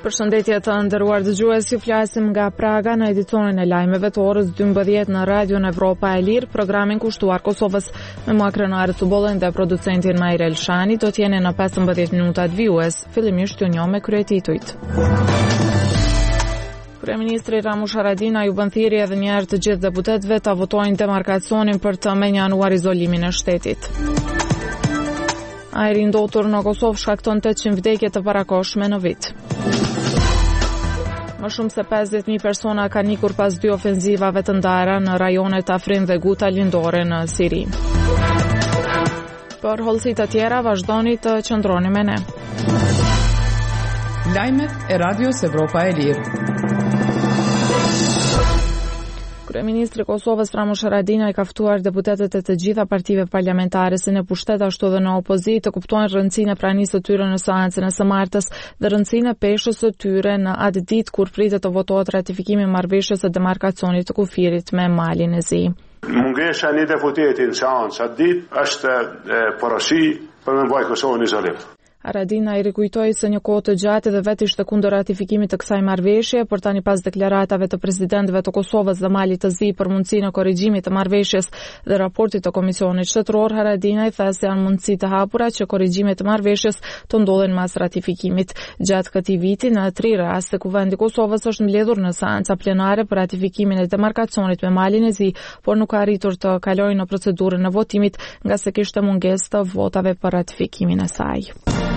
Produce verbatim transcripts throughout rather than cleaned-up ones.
Përshëndetje të nderuar dëgjues, ju flasim nga Praga në edicionin e lajmeve të orës dymbëdhjetë në Radion Evropa e Lirë, programin kushtuar Kosovës me mua Krenare Cubollën dhe producentin Majrel Shani. Do t'jeni në pesëmbëdhjetë minutat vijues. Fillimisht ju njoh me kryetitujt. Kryeministri Ramush Haradinaj u bën thirrje edhe një herë të gjithë deputetëve ta votojnë demarkacionin për të menjanuar izolimin e shtetit. Ajri ndotur në Kosovë shkakton tetëqind vdekje të parakohshme në vit. Më shumë se pesëdhjetë mijë persona kanë ikur pas dy ofenzivave të ndara në rajonet Afrin dhe Guta lindore në Siri. Për hollësi të tjera vazhdoni të qëndroni me ne. Lajmet e Radios Evropa e Lirë. Kryeministri i Kosovës Ramush Haradinaj ka ftuar deputetët e të gjitha partive parlamentare si në pushtet ashtu edhe në opozitë të kuptojnë rëndësinë e pranisë së tyre në seancën e së martës dhe rëndësinë e peshës së tyre në atë ditë kur pritet të votohet ratifikimi i marrëveshjes së demarkacionit të kufirit me Malin e Zi. Mungesha një deputeti në seancë atë ditë është porosi për me mbajtur Kosovën në izolim. Haradinaj rikujtoi se një kohë të gjatë dhe vetë ishte kundër ratifikimit të kësaj marrëveshje, por tani pas deklaratave të presidentëve të Kosovës dhe Malit të Zi për mundësinë e korrigjimit të marrëveshjes dhe raportit të Komisionit Shtetëror, Haradinaj tha se janë mundësi të hapura që korrigjimet të marrëveshjes të ndodhen pas ratifikimit. Gjatë këtij viti në tri raste Kuvendi i Kosovës është mbledhur në seanca plenare për ratifikimin e demarkacionit me Malin e Zi, por nuk ka arritur të kalojë në procedurën e votimit nga se kishte mungesë të votave për ratifikimin e saj.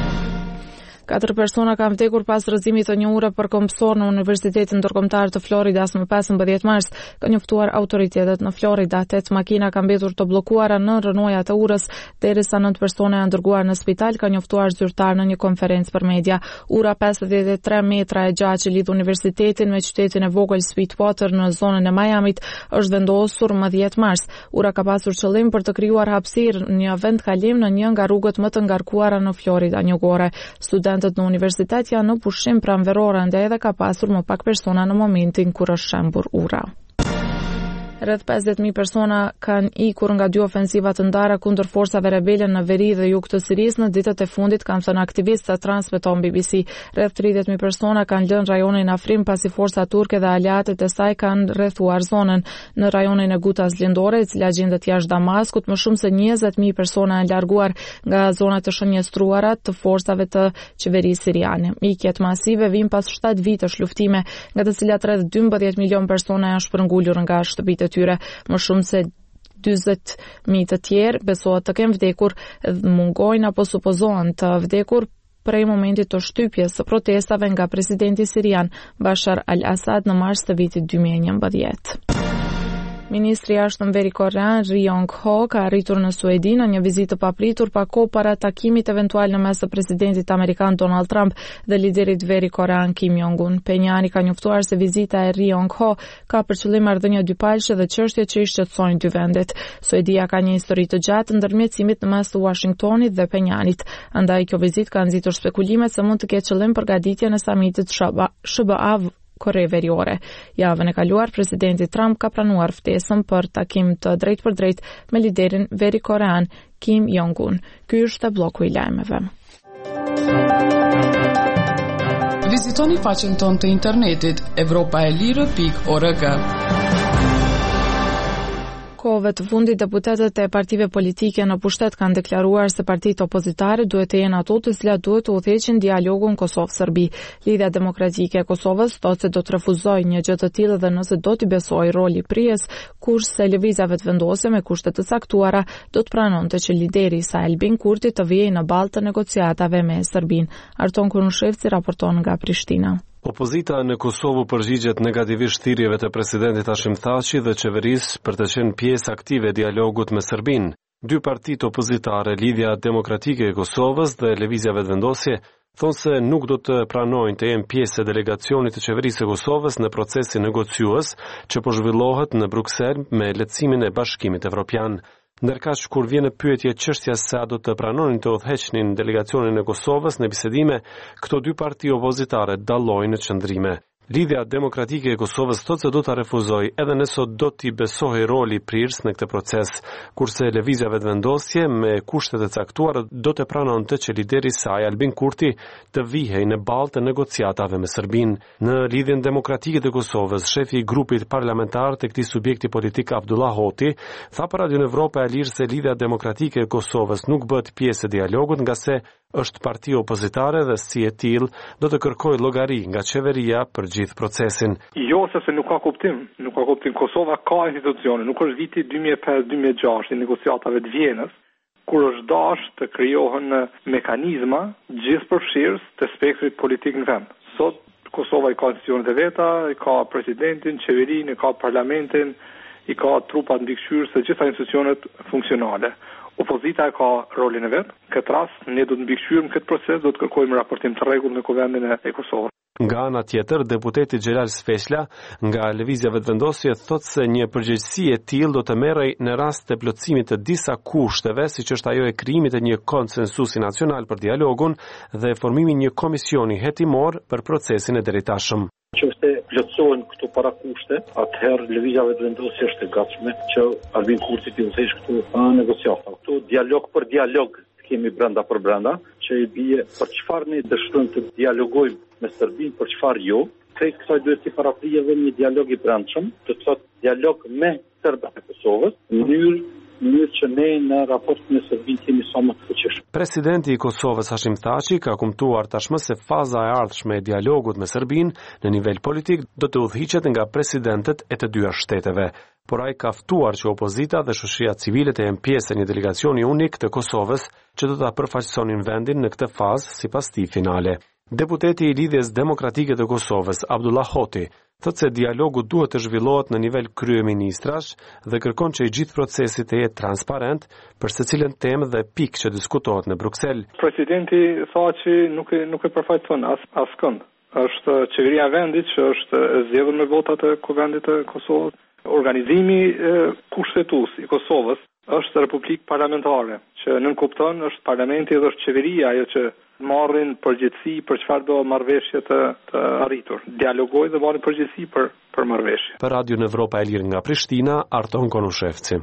Katër persona kanë vdekur pas rrëzimit të një ure për kompsor në Universitetin Ndërkombëtar të Floridas më pesëmbëdhjetë mars, ka njoftuar autoritetet në Florida. Tetë makina kanë mbetur të bllokuara në rrënojat e urës derisa nëntë persona janë dërguar në spital, ka njoftuar zyrtar në një konferencë për media. Ura pesëdhjetë e tre metra e gjatë që lidh universitetin me qytetin e vogël Sweetwater në zonën e Miamit është vendosur më dhjetë mars. Ura ka pasur qëllim për të krijuar hapësirë në një vend kalim në një nga rrugët më të ngarkuara në Florida Njugore. Studentët në universitet janë në pushim pranveror, ende edhe ka pasur më pak persona në momentin kur është shembur ura. Rreth pesëdhjetë mijë persona kanë ikur nga dy ofensiva të ndara kundër forcave rebele në veri dhe jug të Sirisë në ditët e fundit, kanë thënë aktivistë, transmeton B B C. Rreth tridhjetë mijë persona kanë lënë rajonin Afrin pasi forca turke dhe aleatët e saj kanë rrethuar zonën. Në rajonin e Gutas lindore, e cila gjendet jashtë Damaskut, më shumë se njëzet mijë persona janë larguar nga zonat të shënjestruara të forcave të qeverisë siriane. Ikjet masive vijnë pas shtatë vitesh luftime, nga të cilat rreth dymbëdhjetë milion persona janë shpërngulur nga shtëpitë tyre. Më shumë se dyzet mijë të tjerë besohet të kenë vdekur, mungojnë apo supozohen të vdekur prej momentit të shtypjes së protestave nga presidenti sirian Bashar al-Assad në mars të vitit dy mijë e njëmbëdhjetë. Ministri i jashtëm Veri-Korean Ri Yong-ho ka arritur në Suedi në një vizitë papritur pa kohë para takimit eventual në mes të presidentit amerikan Donald Trump dhe liderit Veri-Korean Kim Jong-un. Pyongyang ka njoftuar se vizita e Ri Yong-ho ka për qëllim marrëdhënie dypalëshe dhe çështje që i shqetësojnë dy vendet. Suedia ka një histori të gjatë ndërmjetësimit në mes të Washingtonit dhe Pyongyangit. Andaj kjo vizitë ka nxitur spekulimet se mund të ketë qëllim përgatitjen e samitit S B A Kore Veriore. Javën e kaluar, presidenti Trump ka pranuar ftesën për takim të drejt për drejt me liderin Veri-Korean Kim Jong-un. Ky është bloku i lajmeve. Vizitoni faqen tonë të internetit evropa e lirë pikë org. Kohëve të fundit, deputetët e partive politike në pushtet kanë deklaruar se partitë opozitare duhet të jenë ato të cilat duhet të udhëheqin dialogun Kosovë-Serbi. Lidhja Demokratike e Kosovës thotë se do të refuzojë një gjë të tillë dhe nëse do t'i besojë roli prijes, kurse lëvizjave të vendosura me kushte të caktuara do të pranonte që lideri i saj Albin Kurti të vijë në ballë të negociatave me Serbinë. Arton Kurushevci raporton nga Prishtina. Opozita në Kosovë përgjigjet negativisht thirrjeve të presidentit Hashim Thaçi dhe qeverisë për të qenë pjesë aktive e dialogut me Serbinë. Dy partitë opozitare, Lidhja Demokratike e Kosovës dhe Lëvizjave të vendosje, thonë se nuk do të pranojnë të jenë pjesë e delegacionit të qeverisë së Kosovës në procesin negociues që po zhvillohet në Bruksel me lehtësimin e Bashkimit Evropian. Ndërkaq kur vjen në pyetje çështja se a do të pranonin të udhëheqnin delegacionin e Kosovës në bisedime, këto dy parti opozitare dallojnë në çndrime. Lidhja Demokratike e Kosovës thotë se do ta refuzojë edhe nëse do t'i besohej roli i Prirs në këtë proces, kurse lëvizja vetëvendosje me kushtet e caktuara do të pranonte që lideri i saj Albin Kurti të vihej në ballë të negociatave me Serbinë. Në Lidhjen Demokratike të Kosovës, shefi i grupit parlamentar të këtij subjekti politik Abdullah Hoti tha për Radio Evropa e Lirë se Lidhja Demokratike e Kosovës nuk bëhet pjesë e dialogut nga se është parti opozitare dhe si e tillë do të kërkojë llogari nga qeveria për gjithë procesin. Jo, sepse nuk ka kuptim, nuk ka kuptim. Kosova ka institucione, nuk është viti dy mijë e pesë dy mijë e gjashtë i negociatave të Vienës, kur është dash të krijohen mekanizma gjithëpërfshirës të spektrit politik në vend. Sot Kosova i ka institucionet e veta, i ka presidentin, qeverinë, i ka parlamentin, i ka trupat mbikëqyrës të gjitha institucionet funksionale. Opozita e ka rolin e vet. Në këtë rast, ne do të mbikëqyrojmë këtë proces, do të kërkojmë raportim të rregullt në Kuvendin e Kosovës. Nga ana tjetër, deputeti Xhelal Sfeshla nga Lëvizja Vetëvendosje thotë se një përgjegjësi e tillë do të merrej në rast të plotësimit të disa kushteve, siç është ajo e krijimit të një konsensusi nacional për dialogun dhe formimi një komisioni hetimor për procesin e drejtashëm. Nëse plotësohen këto parakushte, atëherë Lëvizja Vetëvendosje është e gatshme që Albin Kurti të udhëheqë këtu në negociata. Këtu dialog për dialog kemi brenda për brenda, që i bie për çfarë ne dëshirojmë të dialogojmë me Serbinë, për çfarë jo. Krejt kësaj duhet të paraprihet edhe një dialog i brendshëm, të thotë dialog me serbët e Kosovës, në mënyrë mënyrë që ne në raport me Serbinë kemi sa më të fuqishëm. Presidenti i Kosovës Hashim Thaçi ka kumtuar tashmë se faza e ardhshme e dialogut me Serbinë në nivel politik do të udhëhiqet nga presidentët e të dyja shteteve. Por ai ka ftuar që opozita dhe shoqëria civile të jenë pjesë e një delegacioni unik të Kosovës që do ta përfaqësonin vendin në këtë fazë sipas tij finale. Deputeti i Lidhjes Demokratike të Kosovës, Abdullah Hoti, thotë se dialogu duhet të zhvillohet në nivel kryeministrash dhe kërkon që i gjithë procesi të jetë transparent për secilën temë dhe pikë që diskutohet në Bruksel. Presidenti tha që nuk e nuk e përfaqëson as askënd. Është qeveria e vendit që është zgjedhur me votat e Kuvendit të Kosovës. Organizimi e, kushtetues i Kosovës është republikë parlamentare, që nënkupton është parlamenti dhe është qeveria ajo që marrin përgjegjësi për çfarë do marrëveshje të, të arritur. Dialogojnë dhe marrin përgjegjësi për për marrëveshje. Për Radio Evropa e Lirë nga Prishtina, Arton Konushevci.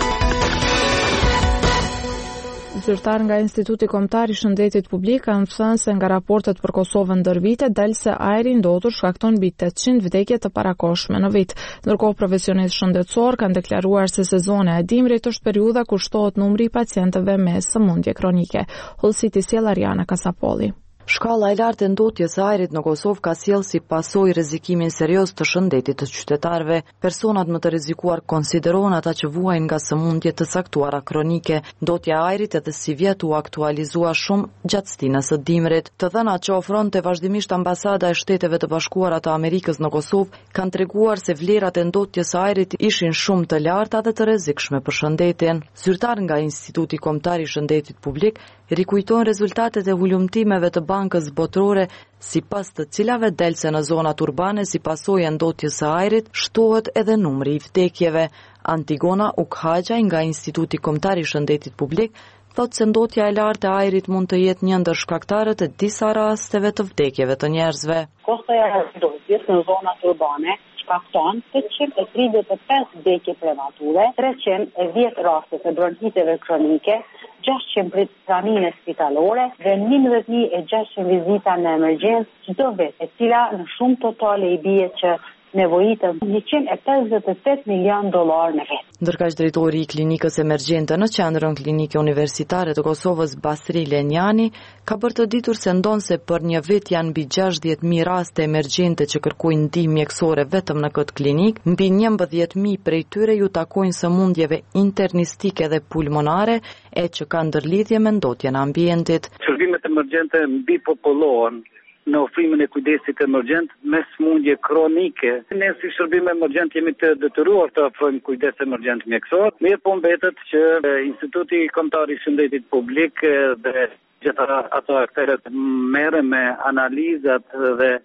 Zyrtar nga Instituti Kombëtar i Shëndetit Publik kanë thënë se nga raportet për Kosovën ndër vite del se ajri ndotur shkakton mbi tetëqind vdekje të parakohshme në vit. Ndërkohë profesionistë shëndetësor kanë deklaruar se sezoni i dimrit është periudha kur shtohet numri i pacientëve me sëmundje kronike. Hollësiti sjell Ariana Kasapolli. Shkalla e lartë e ndotjes së ajrit në Kosovë ka sjellë si pasojë rrezikimin serioz të shëndetit të qytetarëve. Personat më të rrezikuar konsiderohen ata që vuajnë nga sëmundje të caktuara kronike. Ndotja e ajrit edhe si vjet u aktualizua shumë gjatë stinës së dimrit. Të dhënat që ofronte vazhdimisht ambasada e Shteteve të Bashkuara të Amerikës në Kosovë kanë treguar se vlerat e ndotjes së ajrit ishin shumë të larta dhe të rrezikshme për shëndetin. Zyrtar nga Instituti Kombëtar i Shëndetit Publik rikujtojnë rezultatet e hulumtimeve të bankës botërore, sipas të cilave delse në zonat urbane si pasojë e ndotjes së ajrit shtohet edhe numri i vdekjeve. Antigona Ukhaxha nga Instituti Kombëtar i Shëndetit Publik thotë se ndotja e lartë e ajrit mund të jetë një ndër shkaktarët e disa rasteve të vdekjeve të njerëzve. Kostoja e ndotjes në zonat urbane shkakton tetëqind e tridhjetë e pesë vdekje premature, treqind e dhjetë raste të bronkiteve kronike, gjashtëqind pranime spitalore dhe njëmbëdhjetë mijë e gjashtëqind vizita në emergjencë çdo vit, e cila në shumë totale i bie që nevojitën njëqind e pesëdhjetë e tetë milion dollar në vit. Ndërkaq drejtori i klinikës emergjente në qendrën klinike universitare të Kosovës Basri Lenjani ka bërë të ditur se ndonse për një vit janë mbi gjashtëdhjetë mijë raste emergjente që kërkojnë ndihmë mjekësore vetëm në këtë klinik, mbi njëmbëdhjetë mijë prej tyre ju takojnë sëmundjeve internistike dhe pulmonare e që kanë ndërlidhje me ndotjen e ambientit. Shërbimet emergjente mbi popullohen në ofrimin e kujdesit emergjent me sëmundje kronike. Ne si shërbim emergjent jemi të detyruar të ofrojmë kujdes emergjent mjekësor. Mirë po mbetet që Instituti Kombëtar i Shëndetit Publik dhe gjitha ato aktorët merren me analizat dhe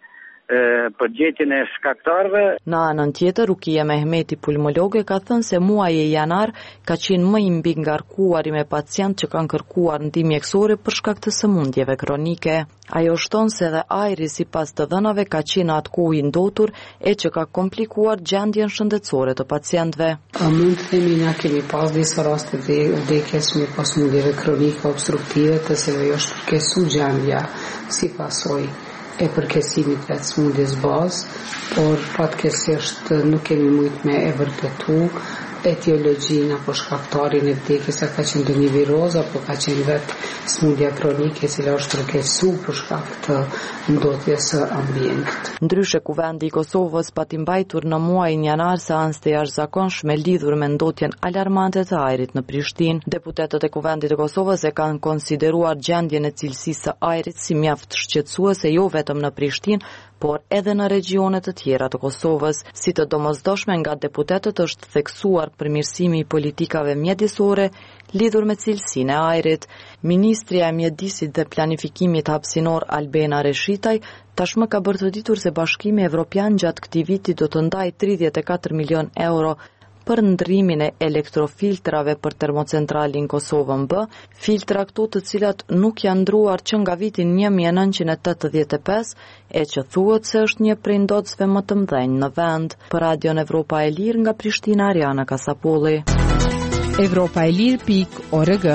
për gjetjen e shkaktarëve. Në anën tjetër, Rukia Mehmeti, pulmologe, ka thënë se muaji janar ka qenë më i mbi ngarkuari me pacient që kanë kërkuar ndihmë mjekësore për shkak të sëmundjeve kronike. Ajo shton se edhe ajri sipas të dhënave ka qenë atë kohë i ndotur e që ka komplikuar gjendjen shëndetësore të pacientëve. A mund të themi na kemi pas disa raste të vdekjes me pasmundjeve kronike obstruktive të se ajo është përkesu gjendja si pasojë e përkesimit të smundjes bazë, por fatkeqësisht nuk kemi mujtë me e vërtetu etiologjinë apo shkaktarin e vdekjes, a ka qenë ndonjë viroz apo ka qenë vetë smundja kronike e cila është përkeqësu për shkak të ndotjes së ambientit. Ndryshe, Kuvendi i Kosovës pati mbajtur në muajin janar seancë të jashtëzakonshme lidhur me ndotjen alarmante të ajrit në Prishtinë. Deputetët e Kuvendit të Kosovës e kanë konsideruar gjendjen e cilësisë së ajrit si mjaft shqetësuese jo vetëm në Prishtinë, por edhe në regione të tjera të Kosovës. Si të domosdoshme nga deputetët është theksuar përmirësimi i politikave mjedisore lidhur me cilësinë e ajrit. Ministria e Mjedisit dhe Planifikimit Hapësinor Albena Reshitaj tashmë ka bërë të ditur se Bashkimi Evropian gjatë këtij viti do të ndajë tridhjetë e katër milion euro për ndrimin e elektrofiltrave për termocentralin Kosovën B, filtra këto të cilat nuk janë ndruar që nga vitin një mijë e nëntëqind e tetëdhjetë e pesë, e që thuhet se është një prej ndotësve më të mëdhenj në vend. Për Radion Evropa e Lirë nga Prishtina, Ariana Kasapolli. Evropa e Lirë pikë org.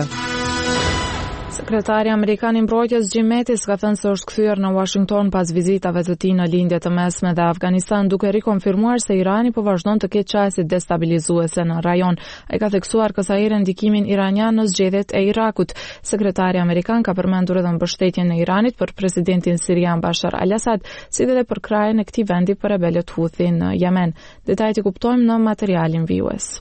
Sekretari Amerikan i Mbrojtjes Jim Mattis ka thënë se është kthyer në Washington pas vizitave të tij në lindje të mesme dhe Afganistan, duke rikonfirmuar se Irani po vazhdon të ketë çësi destabilizuese në rajon. Ai ka theksuar kësaj ndikimin iranian në zgjedhjet e Irakut. Sekretari Amerikan ka përmendur edhe mbështetjen e Iranit për presidentin sirian Bashar al-Assad, si dhe për krajën e këtij vendi për rebelët Houthi në Yemen. Detajt i kuptojmë në materialin vijues.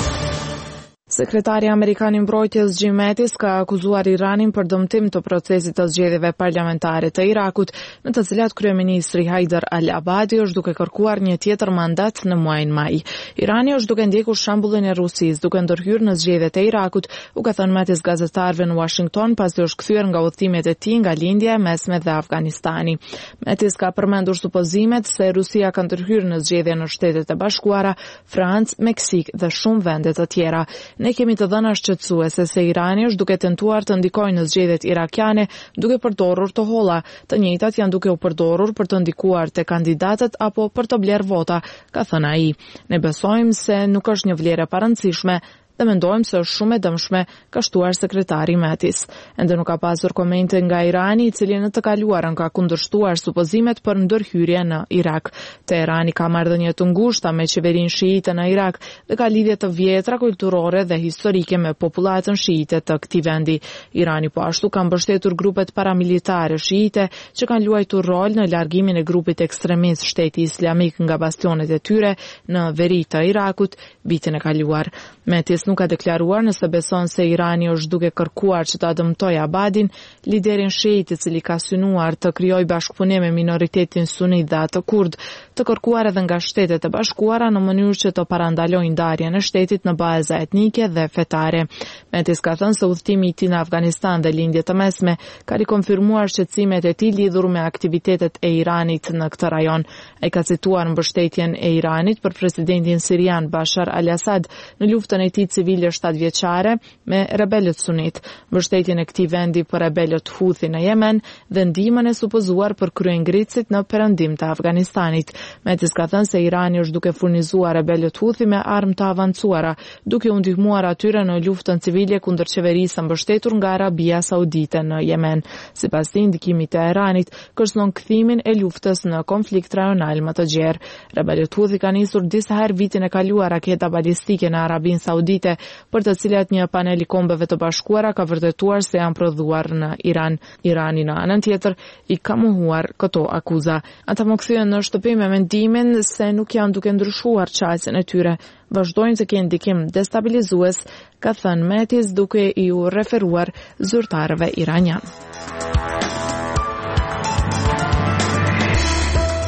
Sekretari Amerikan i Mbrojtjes Jim Mattis ka akuzuar Iranin për dëmtim të procesit të zgjedhjeve parlamentare të Irakut, në të cilat kryeministri Haider al-Abadi është duke kërkuar një tjetër mandat në muajin maj. Irani është duke ndjekur shembullin e Rusisë duke ndërhyrë në zgjedhjet e Irakut, u ka thënë Mattis gazetarëve në Washington pasi është kthyer nga udhëtimet e tij nga lindja e mesme dhe Afganistani. Mattis ka përmendur supozimet se Rusia ka ndërhyrë në zgjedhje në Shtetet e Bashkuara, Francë, Meksik dhe shumë vende të tjera. Ne kemi të dhëna shqetësuese se Irani është duke tentuar të ndikojë në zgjedhjet irakiane duke përdorur të holla. Të njëjtat janë duke u përdorur për të ndikuar te kandidatët apo për të blerë vota, ka thënë ai. Ne besojmë se nuk është një vlerë e parëndësishme dhe mendojmë se është shumë e dëmshme, ka shtuar sekretari Mattis. Ende nuk ka pasur komente nga Irani, i cili në të kaluarën ka kundërshtuar supozimet për ndërhyrje në Irak. Teherani ka marrëdhënie të ngushta me qeverinë šiite në Irak dhe ka lidhje të vjetra kulturore dhe historike me popullatën šiite të këtij vendi. Irani po ashtu ka mbështetur grupet paramilitare šiite që kanë luajtur rol në largimin e grupit ekstremist Shteti Islamik nga bastionet e tyre në veri të Irakut vitin e kaluar. Mattis nuk ka deklaruar nëse beson se Irani është duke kërkuar që ta dëmtojë Abadin, liderin shiit i cili ka synuar të krijojë bashkëpunim me minoritetin sunit dhe atë kurd, të kërkuar edhe nga Shtetet e Bashkuara në mënyrë që të parandalojë ndarjen e shtetit në baza etnike dhe fetare. Mattis ka thënë se udhëtimi i tij në Afganistan dhe lindjet të mesme ka rikonfirmuar shqetësimet e tij lidhur me aktivitetet e Iranit në këtë rajon. Ai ka cituar mbështetjen e Iranit për presidentin sirian Bashar al-Assad në luftën e tij civile shtatëvjeçare me rebelët sunit, mbështetjen e këtij vendi për rebelët Houthi në Yemen dhe ndihmën e supozuar për kryengritësit në perëndim të Afganistanit. Mattis ka thënë se Irani është duke furnizuar rebelët Houthi me armë të avancuara, duke u ndihmuar atyre në luftën civile kundër qeverisë mbështetur nga Arabia Saudite në Yemen. Sipas tij, ndikimi i Teheranit kërcënon kthimin e luftës në konflikt rajonal më të gjerë. Rebelët Houthi kanë nisur disa herë vitin e kaluar raketa balistike në Arabinë Saudite, për të cilat një panel i kombeve të bashkuara ka vërtetuar se janë prodhuar në Iran. Irani në anën tjetër i ka mohuar këto akuza. Ata më kthyen në shtëpi me mendimin se nuk janë duke ndryshuar çësien e tyre. Vazhdojnë të kenë ndikim destabilizues, ka thënë Mattis duke i u referuar zyrtarëve iranian.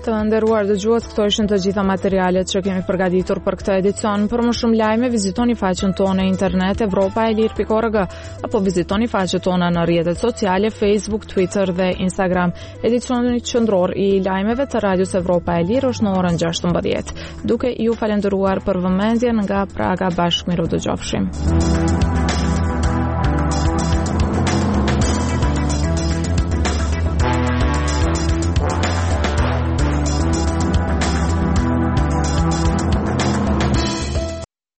Të nderuar dëgjues, këto ishin të gjitha materialet që kemi përgatitur për këtë edicion. Për më shumë lajme, vizitoni faqen tonë internet evropa e lirë pikë org apo vizitoni faqen tonë në rrjetet sociale Facebook, Twitter dhe Instagram. Edicioni qendror i lajmeve të Radios Evropa e Lirë është në orën gjashtëmbëdhjetë. Duke ju falendëruar për vëmendjen nga Praga, bashkë miru dëgjofshim.